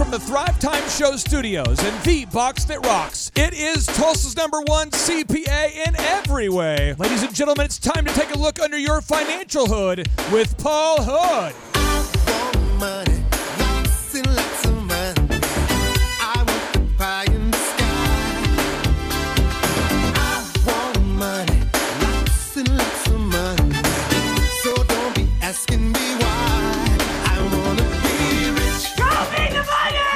from the Thrive Time Show studios and the box that rocks. It is Tulsa's #1 CPA in every way. Ladies and gentlemen, it's time to take a look under your financial hood with Paul Hood. I want money, lots and lots of money. I want the pie in the sky. I want money, lots and lots of money. So don't be asking me why. I want to be rich. Show me the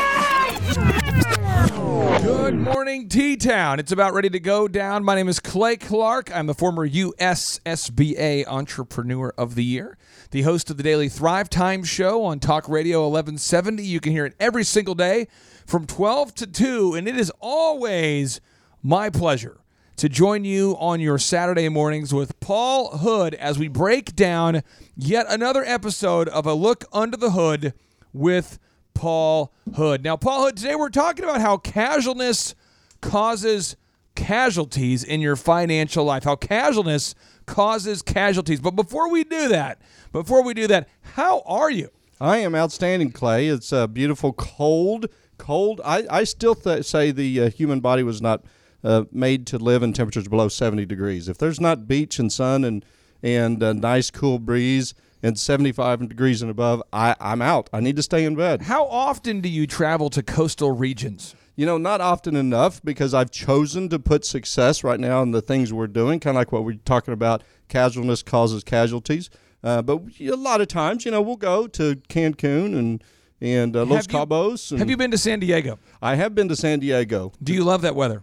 money! Good morning, T-Town. It's about ready to go down. My name is Clay Clark. I'm the former USSBA Entrepreneur of the Year, the host of the daily Thrive Time Show on Talk Radio 1170. You can hear it every single day from 12 to 2, and it is always my pleasure to join you on your Saturday mornings with Paul Hood as we break down yet another episode of A Look Under the Hood with Paul Hood. Now, Paul Hood, today we're talking about how casualness causes casualties in your financial life, how casualness causes casualties. But before we do that, how are you? I am outstanding, Clay. It's a beautiful, cold. I still say the human body was not made to live in temperatures below 70 degrees. If there's not beach and sun and a nice cool breeze and 75 degrees and above, I'm out. I need to stay in bed. How often do you travel to coastal regions? You know, not often enough, because I've chosen to put success right now in the things we're doing, kind of like what we're talking about, casualness causes casualties. But a lot of times, we'll go to Cancun and Los Cabos. Have you been to San Diego? I have been to San Diego. Do you love that weather?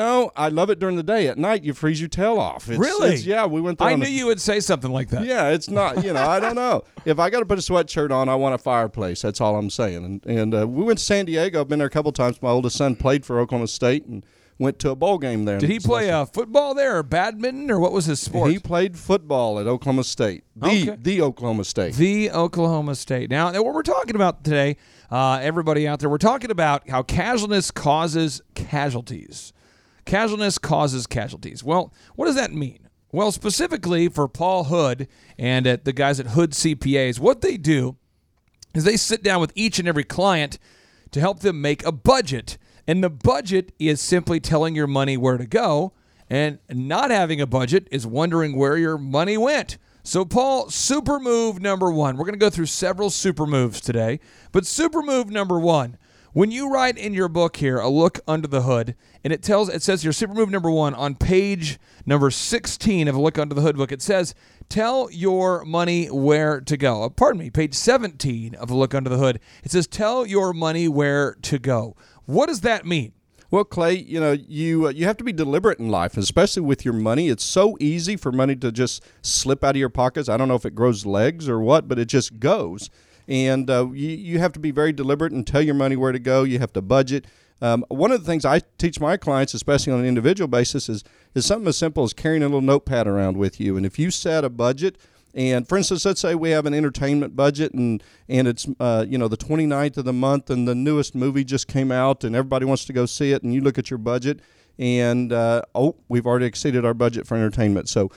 I love it during the day. At night, you freeze your tail off. Really? Yeah, we went there. I knew you would say something like that. Yeah, it's not, I don't know. If I got to put a sweatshirt on, I want a fireplace. That's all I'm saying. And we went to San Diego. I've been there a couple times. My oldest son played for Oklahoma State and went to a bowl game there. Did he play football there or badminton, or what was his sport? He played football at Oklahoma State. The Oklahoma State. The Oklahoma State. Now, what we're talking about today, everybody out there, we're talking about how casualness causes casualties. Casualness causes casualties. Well, what does that mean? Well, specifically for Paul Hood and the guys at Hood CPAs, what they do is they sit down with each and every client to help them make a budget. And the budget is simply telling your money where to go, and not having a budget is wondering where your money went. So, Paul, super move number one. We're going to go through several super moves today, but super move number one. When you write in your book here, A Look Under the Hood, and it says here, super move number one on page number 16 of A Look Under the Hood book, it says, tell your money where to go. Page 17 of A Look Under the Hood, it says, tell your money where to go. What does that mean? Well, Clay, you have to be deliberate in life, especially with your money. It's so easy for money to just slip out of your pockets. I don't know if it grows legs or what, but it just goes. And you have to be very deliberate and tell your money where to go. You have to budget. One of the things I teach my clients, especially on an individual basis, is something as simple as carrying a little notepad around with you. And if you set a budget, and for instance, let's say we have an entertainment budget and it's the 29th of the month and the newest movie just came out and everybody wants to go see it, and you look at your budget and we've already exceeded our budget for entertainment. So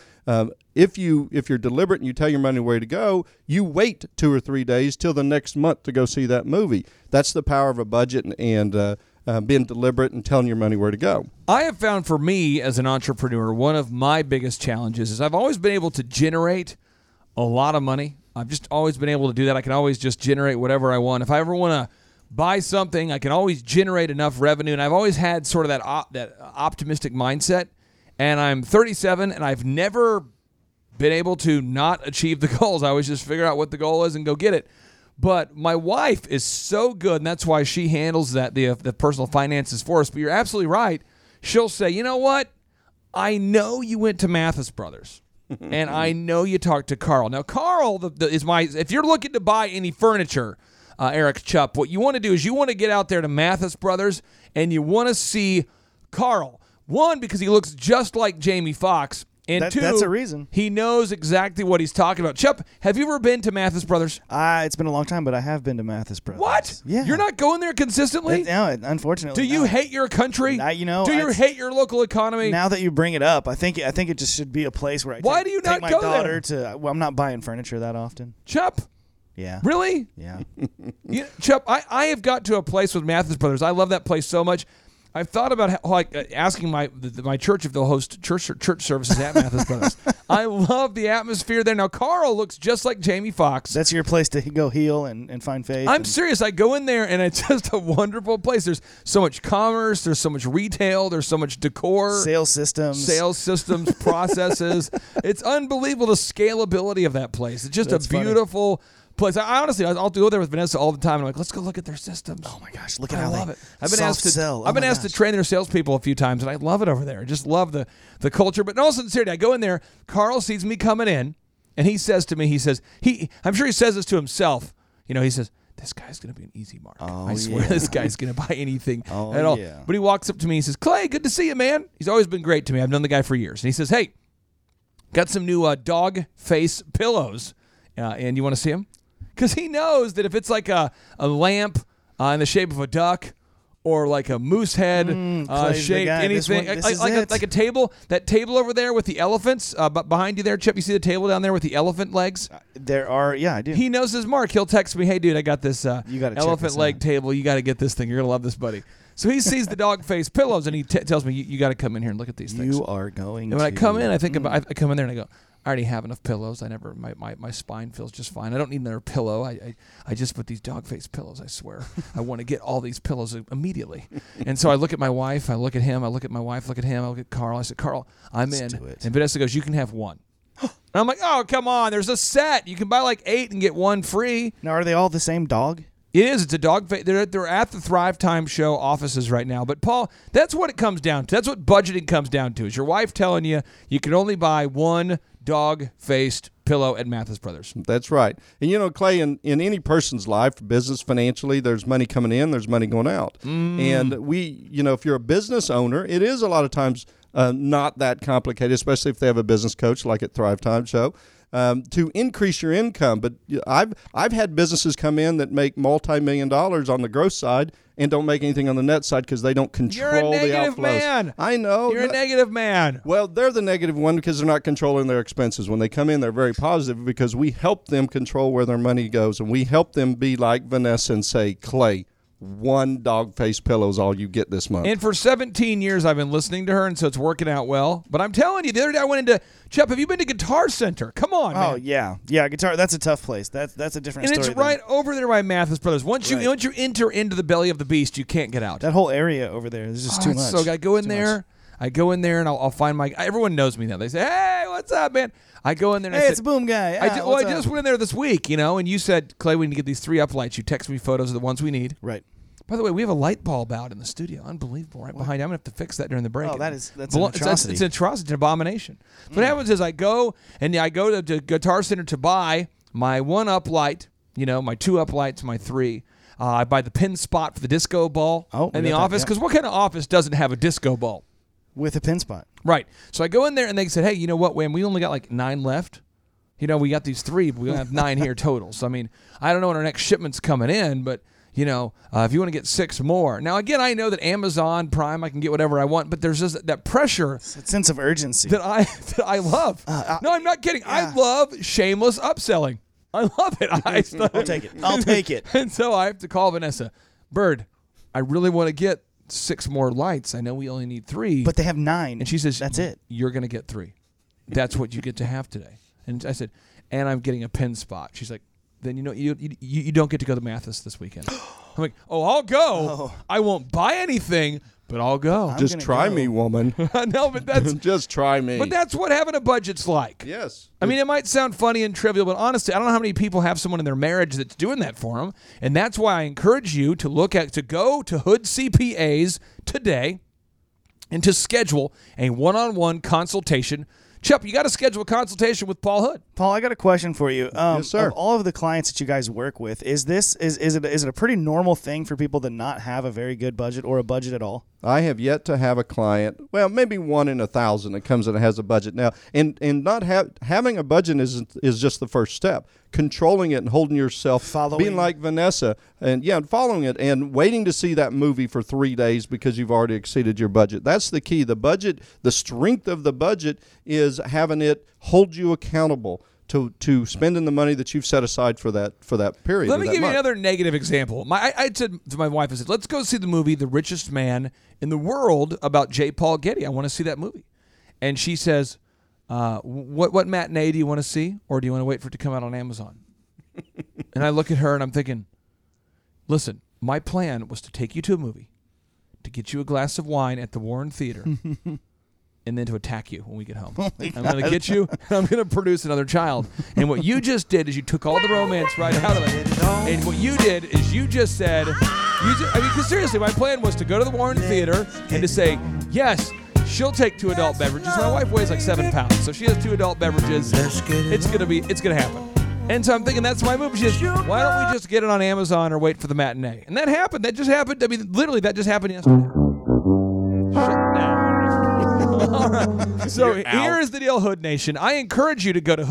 if you're deliberate and you tell your money where to go, you wait 2 or 3 days till the next month to go see that movie. That's the power of a budget and being deliberate and telling your money where to go. I have found for me as an entrepreneur, one of my biggest challenges is I've always been able to generate a lot of money. I've just always been able to do that. I can always just generate whatever I want. If I ever want to buy something, I can always generate enough revenue. And I've always had sort of that optimistic mindset. And I'm 37, and I've never been able to not achieve the goals. I always just figure out what the goal is and go get it. But my wife is so good, and that's why she handles that the personal finances for us. But you're absolutely right. She'll say, you know what? I know you went to Mathis Brothers. And I know you talked to Carl. Now, Carl is if you're looking to buy any furniture, Eric Chupp, what you want to do is you want to get out there to Mathis Brothers and you want to see Carl. One, because he looks just like Jamie Foxx. And two, that's a reason. He knows exactly what he's talking about. Chup, have you ever been to Mathis Brothers? It's been a long time, but I have been to Mathis Brothers. What? Yeah. You're not going there consistently? No, unfortunately. Do you hate your country? Do you hate your local economy? Now that you bring it up, I think it just should be a place where I Why do you not take my go daughter there? to. Well, I'm not buying furniture that often. Chup, Yeah. Really? Yeah. Chup, I have got to a place with Mathis Brothers. I love that place so much. I've thought about asking my church if they'll host church services at Mathis Brothers. I love the atmosphere there. Now, Carl looks just like Jamie Foxx. That's your place to go heal and find faith. I'm serious. I go in there, and it's just a wonderful place. There's so much commerce. There's so much retail. There's so much decor. Sales systems, processes. It's unbelievable the scalability of that place. It's just That's a funny. beautiful place. I honestly, I'll go there with Vanessa all the time. I'm like, let's go look at their systems. Oh my gosh, look at I how love they it. I've been asked to sell. I've been asked to train their salespeople a few times, and I love it over there. I just love the culture. But in all sincerity, I go in there. Carl sees me coming in, and he says to me, I'm sure he says this to himself. He says, this guy's going to be an easy mark. Oh, I swear this guy's going to buy anything Oh, at all. yeah. But he walks up to me and he says, Clay, good to see you, man. He's always been great to me. I've known the guy for years. And he says, hey, got some new dog face pillows, and you want to see them? Because he knows that if it's like a lamp in the shape of a duck or like a moose head Clay's the shaped guy. anything, This is like it. a table, that table over there with the elephants behind you there, Chip, you see the table down there with the elephant legs? There are, yeah, I do. He knows his mark. He'll text me, hey, dude, I got this You gotta check elephant this leg out. table. You got to get this thing. You're going to love this, buddy. So he sees the dog face pillows, and he tells me, you got to come in here and look at these things. You are going And when I to- come in, I think about. I come in there and I go, I already have enough pillows. My spine feels just fine. I don't need another pillow. I just put these dog face pillows. I swear, I want to get all these pillows immediately. And so I look at my wife. I look at him. I look at my wife. Look at him. I look at Carl. I said, Carl, I'm Let's in. do it. And Vanessa goes, you can have one. And I'm like, oh, come on. There's a set. You can buy like 8 and get 1 free. Now, are they all the same dog? It is. It's a dog face. They're at the Thrive Time Show offices right now. But, Paul, that's what it comes down to. That's what budgeting comes down to. Is your wife telling you can only buy 1 dog-faced pillow at Mathis Brothers? That's right. And, Clay, in any person's life, business, financially, there's money coming in, there's money going out. And if you're a business owner, it is a lot of times not that complicated, especially if they have a business coach like at Thrive Time Show. To increase your income. But I've had businesses come in that make multi-million dollars on the gross side and don't make anything on the net side because they don't control the outflows. You're a negative man. I know. You're a negative man. Well, they're the negative one because they're not controlling their expenses. When they come in, they're very positive because we help them control where their money goes, and we help them be like Vanessa and say, Clay, 1 dog face pillow is all you get this month. And for 17 years, I've been listening to her, and so it's working out well. But I'm telling you, the other day I went into, Chuck, have you been to Guitar Center? Come on, man. Oh yeah, guitar. That's a tough place. That's a different And story. it's right over there by Mathis Brothers. Once you Right. enter into the belly of the beast, you can't get out. That whole area over there is just too it's much. So I go in Too there. much. I go in there and I'll find my. Everyone knows me now. They say, "Hey, what's up, man?" I go in there. And Hey, I it's said, Boom Guy. I what's just up? went in there this week, and you said, Clay, we need to get these 3 uplights. You text me photos of the ones we need. Right. By the way, we have a light bulb out in the studio. Unbelievable. Right behind you. I'm going to have to fix that during the break. Oh, that's an It's atrocity. It's an atrocity. It's an abomination. So what happens is I go to Guitar Center to buy my 1 uplight, my 2 uplights, my 3. I buy the pin spot for the disco ball Oh, we in the got that, office. yeah. Because what kind of office doesn't have a disco ball? With a pin spot. Right. So I go in there and they said, hey, you know what, Wham, we only got like 9 left. We got these 3, but we only have 9 here total. So, I don't know when our next shipment's coming in, but, if you want to get 6 more. Now, again, I know that Amazon Prime, I can get whatever I want, but there's just that pressure It's a sense of urgency. that I love. No, I'm not kidding. I yeah. love shameless upselling. I love it. I'll take it. I'll take it. And so I have to call Vanessa. Bird, I really want to get 6 more lights. I know we only need 3. But they have 9. And she says, "That's it." You're going to get 3. That's what you get to have today. And I said, and I'm getting a pin spot. She's like, then you don't get to go to Mathis this weekend. I'm like, I'll go. Oh. I won't buy anything, but I'll go. I'm Just gonna try go. me, woman. No, but that's Just try me. but that's what having a budget's like. Yes. It might sound funny and trivial, but honestly, I don't know how many people have someone in their marriage that's doing that for them. And that's why I encourage you to go to Hood CPAs today and to schedule a one-on-one consultation. Chup, you got to schedule a consultation with Paul Hood. Paul, I got a question for you. Yes, sir. Of all of the clients that you guys work with, is it a pretty normal thing for people to not have a very good budget or a budget at all? I have yet to have a client, well, maybe 1 in 1,000 that comes in and has a budget now. And not having a budget is just the first step. Controlling it and holding yourself, Following. being like Vanessa, and following it and waiting to see that movie for 3 days because you've already exceeded your budget. That's the key. The budget, the strength of the budget is having it hold you accountable to spending the money that you've set aside for that period. Let or me that give you month. another negative example. I said to my wife, I said, let's go see the movie The Richest Man in the World about J. Paul Getty. I want to see that movie. And she says, what matinee do you want to see? Or do you want to wait for it to come out on Amazon? And I look at her and I'm thinking, listen, my plan was to take you to a movie, to get you a glass of wine at the Warren Theater, and then to attack you when we get home. I'm going to get you, and I'm going to produce another child. And what you just did is you took all the romance right out of it. And what you did is you just said, because seriously, my plan was to go to the Warren Theater and to say, yes, she'll take 2 adult beverages. My wife weighs like 7 pounds, so she has 2 adult beverages. It's gonna happen. And so I'm thinking that's my move. She says, why don't we just get it on Amazon or wait for the matinee? And that happened. That just happened. I mean, literally, that just happened yesterday. Shut down. All right. So here is the deal, Hood Nation. I encourage you to go to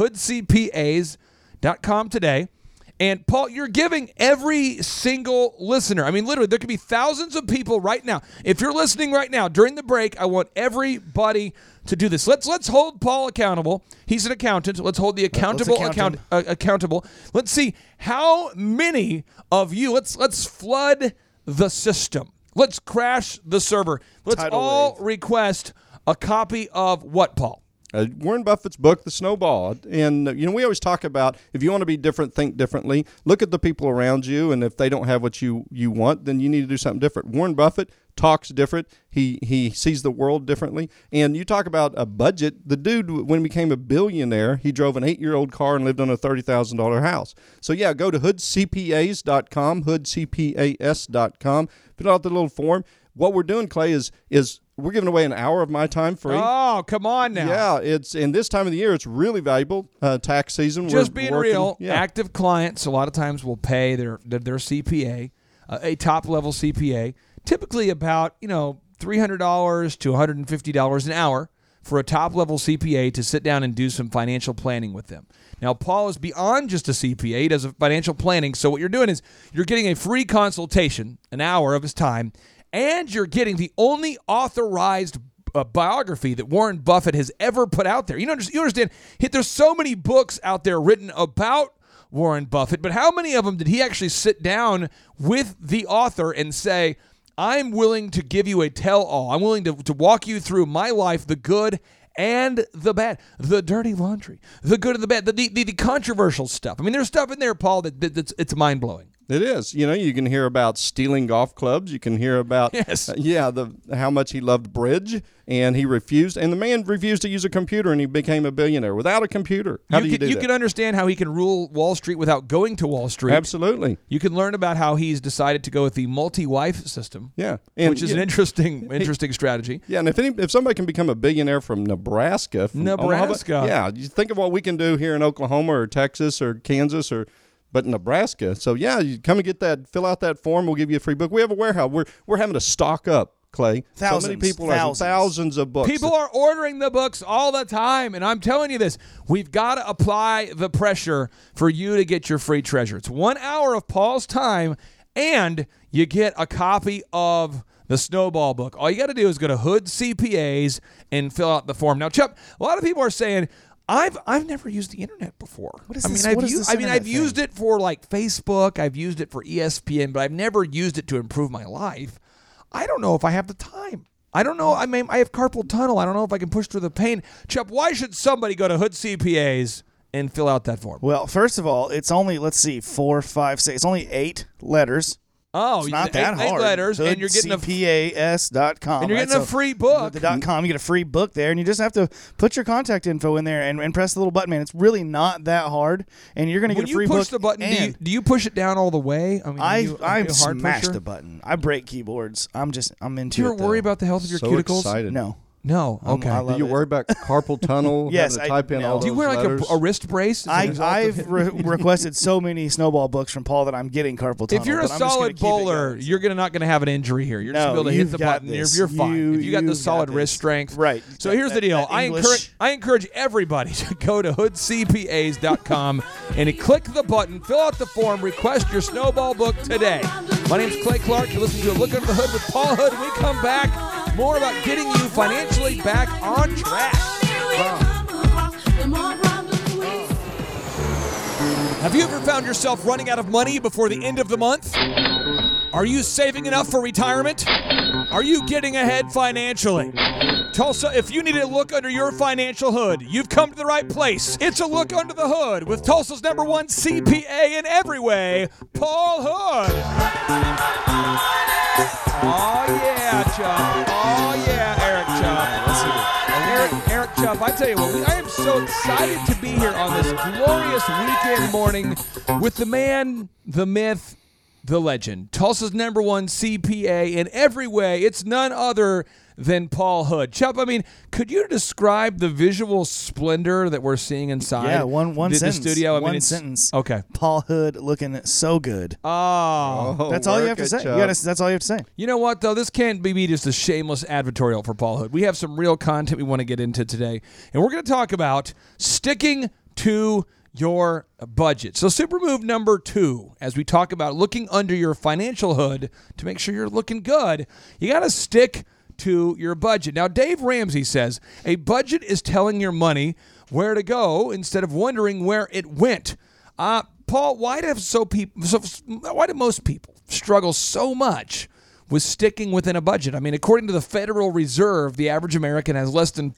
hoodcpas.com today. And, Paul, you're giving every single listener, I mean, literally, there could be thousands of people right now. If you're listening right now during the break, I want everybody to do this. Let's hold Paul accountable. He's an accountant. Let's hold the accountable accountable. Let's see how many of you, let's flood the system. Let's crash the server. Let's all request a copy of what, Paul? Warren Buffett's book, The Snowball. And, we always talk about if you want to be different, think differently. Look at the people around you, and if they don't have what you want, then you need to do something different. Warren Buffett talks different. He sees the world differently. And you talk about a budget. The dude, when he became a billionaire, he drove an 8-year-old car and lived on a $30,000 house. So, yeah, go to hoodcpas.com, hoodcpas.com. Fill out the little form. What we're doing, Clay, is we're giving away an hour of my time free. Oh, come on now. Yeah, it's in this time of the year, it's really valuable. Tax season. Just being real, active clients a lot of times will pay their CPA, a top-level CPA, typically about, $300 to $150 an hour for a top-level CPA to sit down and do some financial planning with them. Now, Paul is beyond just a CPA. He does financial planning. So what you're doing is you're getting a free consultation, an hour of his time, and you're getting the only authorized biography that Warren Buffett has ever put out there. You understand? There's so many books out there written about Warren Buffett, but how many of them did he actually sit down with the author and say, I'm willing to give you a tell-all. I'm willing to walk you through my life, the good and the bad, the dirty laundry, the good and the bad, the controversial stuff. I mean, there's stuff in there, Paul, that's it's mind-blowing. It is. You can hear about stealing golf clubs. You can hear about, how much he loved bridge, and he refused. And the man refused to use a computer, and he became a billionaire without a computer. How do you do that? You can understand how he can rule Wall Street without going to Wall Street. Absolutely. You can learn about how he's decided to go with the multi-wife system. Yeah, which is an interesting strategy. Yeah, and if somebody can become a billionaire from Nebraska, Omaha, you think of what we can do here in Oklahoma or Texas or Kansas but Nebraska. So, yeah, you come and get that, fill out that form. We'll give you a free book. We have a warehouse. We're having to stock up, Clay. Thousands. So many people thousands of books. People are ordering the books all the time, and I'm telling you this. We've got to apply the pressure for you to get your free treasure. It's 1 hour of Paul's time, and you get a copy of the Snowball book. All you got to do is go to Hood CPAs and fill out the form. Now, Chuck, a lot of people are saying, I've never used the internet before. I've used it for like Facebook. I've used it for ESPN, but I've never used it to improve my life. I don't know if I have the time. I don't know. I have carpal tunnel. I don't know if I can push through the pain. Chuck, why should somebody go to Hood CPAs and fill out that form? Well, first of all, it's only 4, 5, 6. It's only 8 letters. Oh, it's not that hard. 8 letters, and you're getting CPAS.com. And you're getting a free book. The .com, you get a free book there, and you just have to put your contact info in there and press the little button, man. It's really not that hard, and you're going to get a free book. When you push the button, do you push it down all the way? I smash the button. I break keyboards. I'm into it. Do you ever worry about the health of your cuticles? Excited. No. Okay. Do you worry about carpal tunnel? Yes, I type in all do you wear letters? a wrist brace? I've requested so many Snowball books from Paul that I'm getting carpal tunnel. If you're a solid bowler, you're not going to have an injury here. You're just going to be able to hit the button. You're fine. If you got the solid wrist strength. Right. So here's the deal. I encourage everybody to go to hoodcpas.com and click the button, fill out the form, request your Snowball book today. My name's Clay Clark. You're listening to A Look Under the Hood with Paul Hood. When we come back, more about getting you financially back on track. Have you ever found yourself running out of money before the end of the month? Are you saving enough for retirement? Are you getting ahead financially? Tulsa, if you need a look under your financial hood, you've come to the right place. It's a look under the hood with Tulsa's #1 CPA in every way, Paul Hood. Oh, yeah, Chubb. Oh, yeah, Eric Chubb. Eric Chubb, I tell you what, I am so excited to be here on this glorious weekend morning with the man, the myth, the legend. Tulsa's #1 CPA in every way. It's none other than Paul Hood. Chubb, I mean, could you describe the visual splendor that we're seeing inside? Yeah, one sentence. The studio. One sentence. Okay. Paul Hood looking so good. Oh. That's all you have to say. That's all you have to say. You know what, though? This can't be just a shameless advertorial for Paul Hood. We have some real content we want to get into today, and we're going to talk about sticking to your budget. So super move number 2, as we talk about looking under your financial hood to make sure you're looking good, you got to stick to your budget. Now, Dave Ramsey says a budget is telling your money where to go instead of wondering where it went. Paul, why do most people struggle so much with sticking within a budget? I mean, according to the Federal Reserve, the average American has less than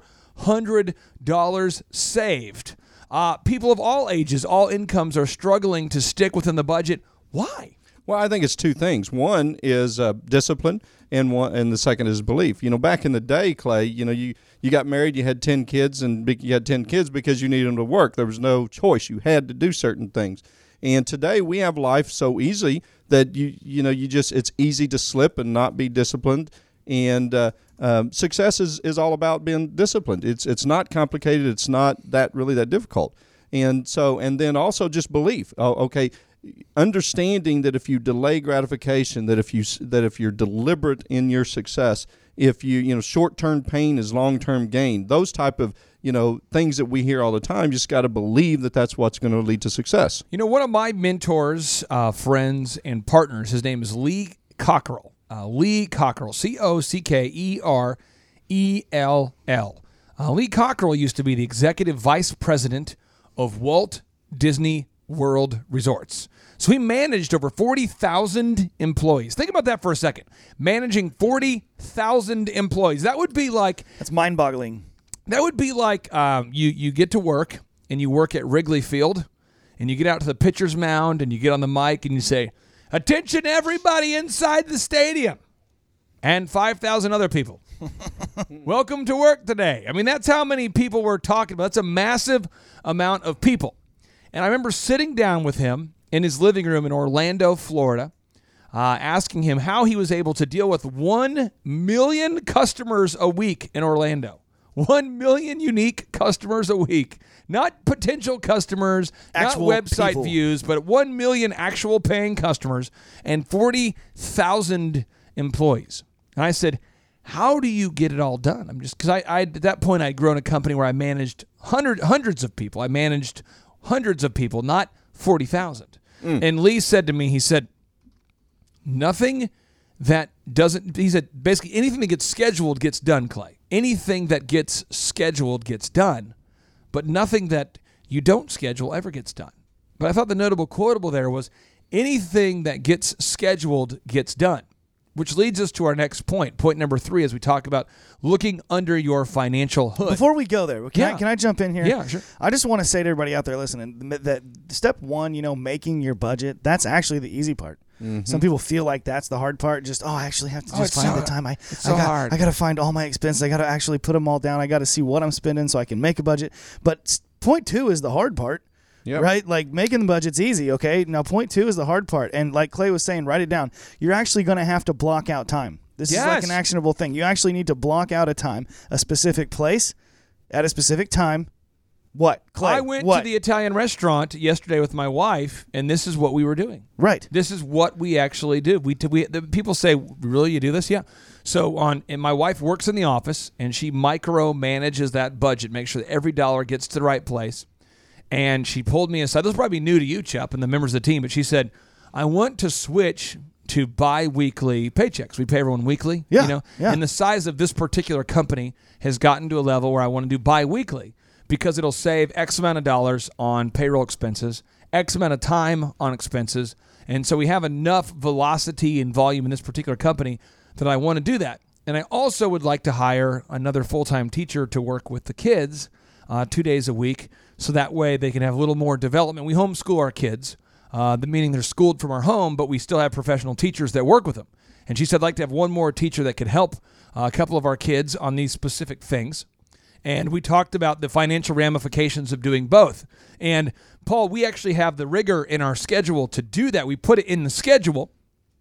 $400 saved. People of all ages, all incomes are struggling to stick within the budget. Why? Well, I think it's two things. One is discipline, and the second is belief. You know, back in the day, Clay, you know, you got married, you had 10 kids, and you had 10 kids because you needed them to work. There was no choice. You had to do certain things. And today we have life so easy that it's easy to slip and not be disciplined. And success is all about being disciplined. It's not complicated. It's not really that difficult. And then also just belief. Understanding that if you delay gratification, that if you're deliberate in your success, if short-term pain is long-term gain, those type of things that we hear all the time, you just got to believe that that's what's going to lead to success. You know, one of my mentors, friends, and partners, his name is Lee Cockerell. Lee Cockerell, Cockerell. Lee Cockerell used to be the executive vice president of Walt Disney World Resorts. So he managed over 40,000 employees. Think about that for a second. Managing 40,000 employees. That would be like... That's mind-boggling. That would be like you get to work, and you work at Wrigley Field, and you get out to the pitcher's mound, and you get on the mic, and you say, "Attention everybody inside the stadium," and 5,000 other people. "Welcome to work today." I mean, that's how many people we're talking about. That's a massive amount of people. And I remember sitting down with him in his living room in Orlando, Florida, asking him how he was able to deal with 1 million customers a week in Orlando. 1 million unique customers a week. Not potential customers, actual not website people. views, but 1 million actual paying customers and 40,000 employees. And I said, how do you get it all done? I'm just, because I at that point I'd grown a company where I managed hundreds of people. I managed hundreds of people, not 40,000. And Lee said to me, he said, nothing that doesn't, he said, basically anything that gets scheduled gets done, Clay. Anything that gets scheduled gets done, but nothing that you don't schedule ever gets done. But I thought the notable quotable there was anything that gets scheduled gets done, which leads us to our next point. Point number 3, as we talk about looking under your financial hood. Before we go there, can I jump in here? Yeah, sure. I just want to say to everybody out there listening that step 1, making your budget, that's actually the easy part. Mm-hmm. Some people feel like that's the hard part. Just, I actually have to just find the time. It's so hard. I got to find all my expenses. I got to actually put them all down. I got to see what I'm spending so I can make a budget. But point 2 is the hard part. Yep. Right? Like making the budget's easy, okay? Now point 2 is the hard part. And like Clay was saying, write it down. You're actually going to have to block out time. This is like an actionable thing. You actually need to block out a time, a specific place, at a specific time. What? Clay, I went to the Italian restaurant yesterday with my wife, and this is what we were doing. Right. This is what we actually do. The people say, really, you do this? Yeah. So and my wife works in the office, and she micromanages that budget, make sure that every dollar gets to the right place. And she pulled me aside. This will probably be new to you, Chup, and the members of the team, but she said, I want to switch to bi-weekly paychecks. We pay everyone weekly. Yeah. And the size of this particular company has gotten to a level where I want to do bi-weekly because it'll save X amount of dollars on payroll expenses, X amount of time on expenses. And so we have enough velocity and volume in this particular company that I want to do that. And I also would like to hire another full-time teacher to work with the kids 2 days a week, so that way they can have a little more development. We homeschool our kids, meaning they're schooled from our home, but we still have professional teachers that work with them. And she said I'd like to have one more teacher that could help a couple of our kids on these specific things. And we talked about the financial ramifications of doing both. And Paul, we actually have the rigor in our schedule to do that. We put it in the schedule.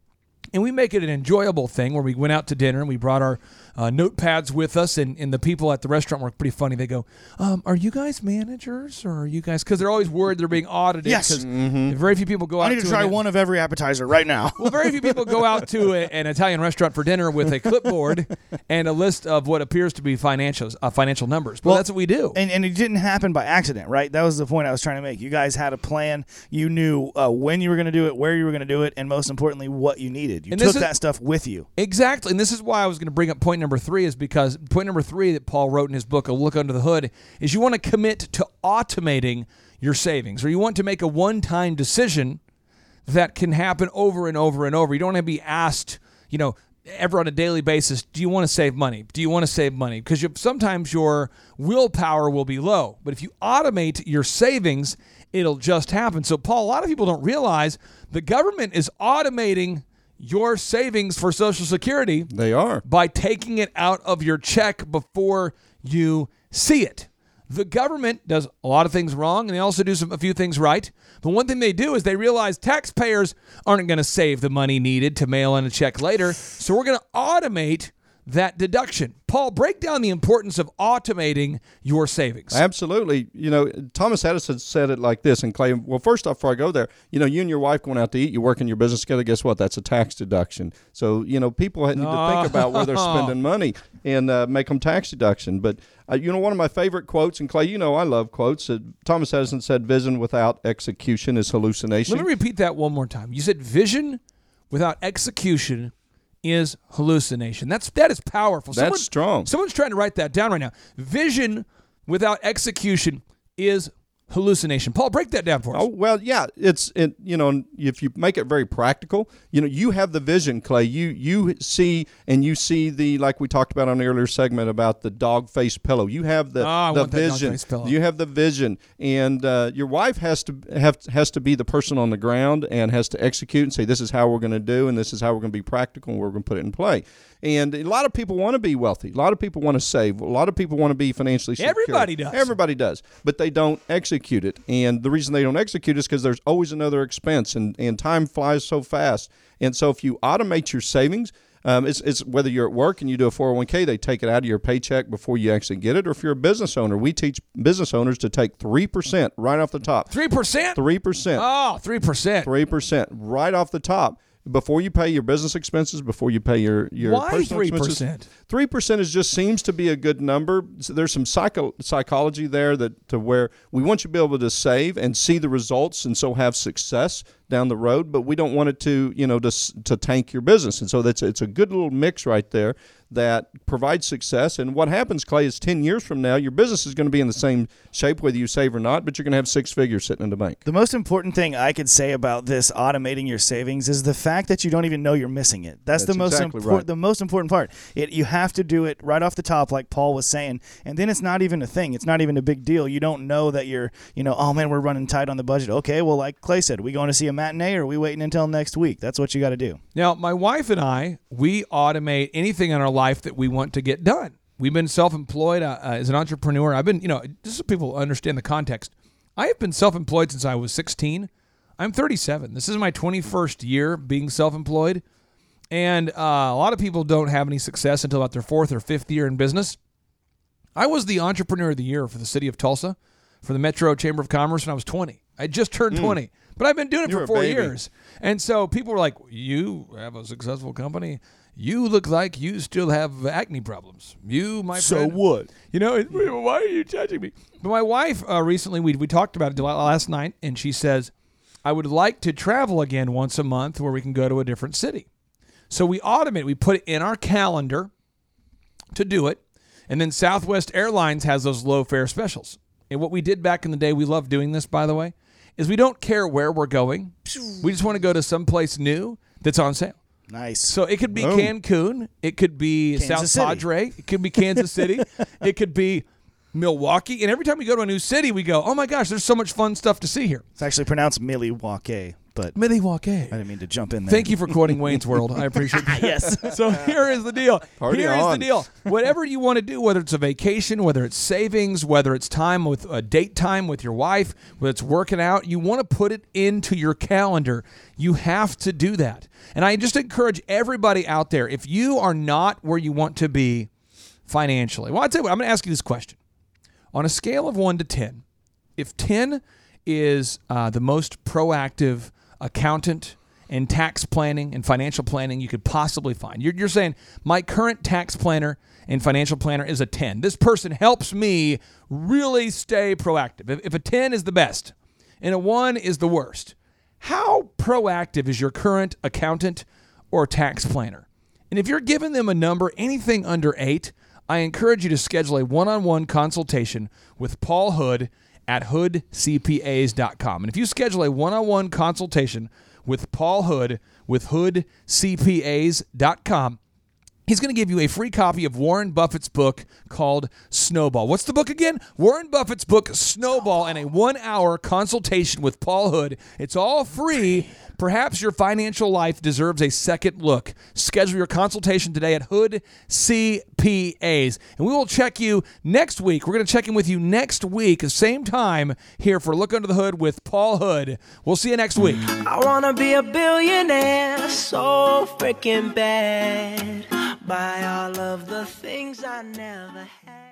And we make it an enjoyable thing where we went out to dinner and we brought our notepads with us, and the people at the restaurant were pretty funny. They go, are you guys managers or are you guys, because they're always worried they're being audited. Yes. Because very few people go out I need to try one of every appetizer right now. Well, very few people go out to an Italian restaurant for dinner with a clipboard and a list of what appears to be financial numbers. But that's what we do. And it didn't happen by accident, right? That was the point I was trying to make. You guys had a plan. You knew when you were going to do it, where you were going to do it, and most importantly, what you needed. You took that stuff with you. Exactly. And this is why I was going to bring up point number 3, is because point number 3 that Paul wrote in his book, A Look Under the Hood, is you want to commit to automating your savings, or you want to make a one-time decision that can happen over and over and over. You don't want to be asked, ever on a daily basis, do you want to save money? Do you want to save money? Because sometimes your willpower will be low. But if you automate your savings, it'll just happen. So, Paul, a lot of people don't realize the government is automating your savings for Social Security. They are. By taking it out of your check before you see it. The government does a lot of things wrong, and they also do a few things right. But one thing they do is they realize taxpayers aren't going to save the money needed to mail in a check later, so we're going to automate that deduction. Paul, break down the importance of automating your savings. Absolutely. Thomas Edison said it like this, and Clay, well, first off, before I go there, you and your wife going out to eat, you work in your business together, guess what? That's a tax deduction. So, people need to think about where they're spending money and make them tax deduction. But, one of my favorite quotes, and Clay, I love quotes. Thomas Edison said, vision without execution is hallucination. Let me repeat that one more time. You said vision without execution is hallucination. That is powerful. That's strong. Someone's trying to write that down right now. Vision without execution is hallucination. Paul, break that down for us. Oh, well, yeah, if you make it very practical, you have the vision, Clay. You see the, like we talked about on the earlier segment about the dog-faced pillow. You have the vision. You have the vision, and your wife has to be the person on the ground and has to execute and say, this is how we're going to do, and this is how we're going to be practical, and we're going to put it in play. And a lot of people want to be wealthy. A lot of people want to save. A lot of people want to be financially secure. Everybody does. But they don't execute it. And the reason they don't execute is because there's always another expense, and time flies so fast. And so if you automate your savings, it's whether you're at work and you do a 401k, they take it out of your paycheck before you actually get it. Or if you're a business owner, we teach business owners to take 3% right off the top. 3%? 3%. Oh, 3%. 3% right off the top. Before you pay your business expenses, before you pay your personal expenses. Why 3%? 3% just seems to be a good number. So there's some psychology there to where we want you to be able to save and see the results, and so have success down the road. But we don't want it to to tank your business, and so it's a good little mix right there that provides success. And what happens, Clay, is 10 years from now, your business is going to be in the same shape whether you save or not, but you're going to have 6 figures sitting in the bank. The most important thing I could say about this automating your savings is the fact that you don't even know you're missing it. That's the most important. The most important part. You have to do it right off the top, like Paul was saying, and then it's not even a thing. It's not even a big deal. You don't know that you're, oh man, we're running tight on the budget. Okay, well, like Clay said, are we going to see a matinee, or are we waiting until next week? That's what you got to do. Now, my wife and I, we automate anything in our life that we want to get done. We've been self-employed as an entrepreneur. I've been, just so people understand the context, I have been self-employed since I was 16. I'm 37. This is my 21st year being self-employed. And a lot of people don't have any success until about their 4th or 5th year in business. I was the Entrepreneur of the Year for the city of Tulsa, for the Metro Chamber of Commerce when I was 20. I just turned 20. But I've been doing it for 4 years. And so people were like, you have a successful company. You look like you still have acne problems. You, my friend. So what? Why are you judging me? But my wife, recently, we talked about it last night, and she says, I would like to travel again once a month where we can go to a different city. So we automate. We put it in our calendar to do it. And then Southwest Airlines has those low fare specials. and what we did back in the day, we love doing this, by the way, is we don't care where we're going. We just want to go to someplace new that's on sale. Nice. So it could be Cancun. It could be Kansas South City. Padre. It could be Kansas City. It could be Milwaukee. And every time we go to a new city, we go, oh my gosh, there's so much fun stuff to see here. It's actually pronounced Milwaukee, but Milwaukee. I didn't mean to jump in there. Thank you for quoting Wayne's World. I appreciate that. Yes. So here is the deal. Party Here is the on. deal. Whatever you want to do, whether it's a vacation, whether it's savings, whether it's time with a date time with your wife, whether it's working out, you want to put it into your calendar. You have to do that. And I just encourage everybody out there, if you are not where you want to be financially, well, I'd say I'm going to ask you this question. On a scale of 1 to 10, if 10 is the most proactive accountant and tax planning and financial planning you could possibly find, you're saying my current tax planner and financial planner is a 10. This person helps me really stay proactive. If a 10 is the best and a 1 is the worst, how proactive is your current accountant or tax planner? And if you're giving them a number, anything under 8, I encourage you to schedule a one-on-one consultation with Paul Hood at hoodcpas.com. And if you schedule a one-on-one consultation with Paul Hood with hoodcpas.com, he's going to give you a free copy of Warren Buffett's book called Snowball. What's the book again? Warren Buffett's book, Snowball, and a 1-hour consultation with Paul Hood. It's all free. Perhaps your financial life deserves a second look. Schedule your consultation today at Hood CPAs. And we will check you next week. We're going to check in with you next week, same time, here for Look Under the Hood with Paul Hood. We'll see you next week. I wanna be a billionaire, so freaking bad. Buy all of the things I never had.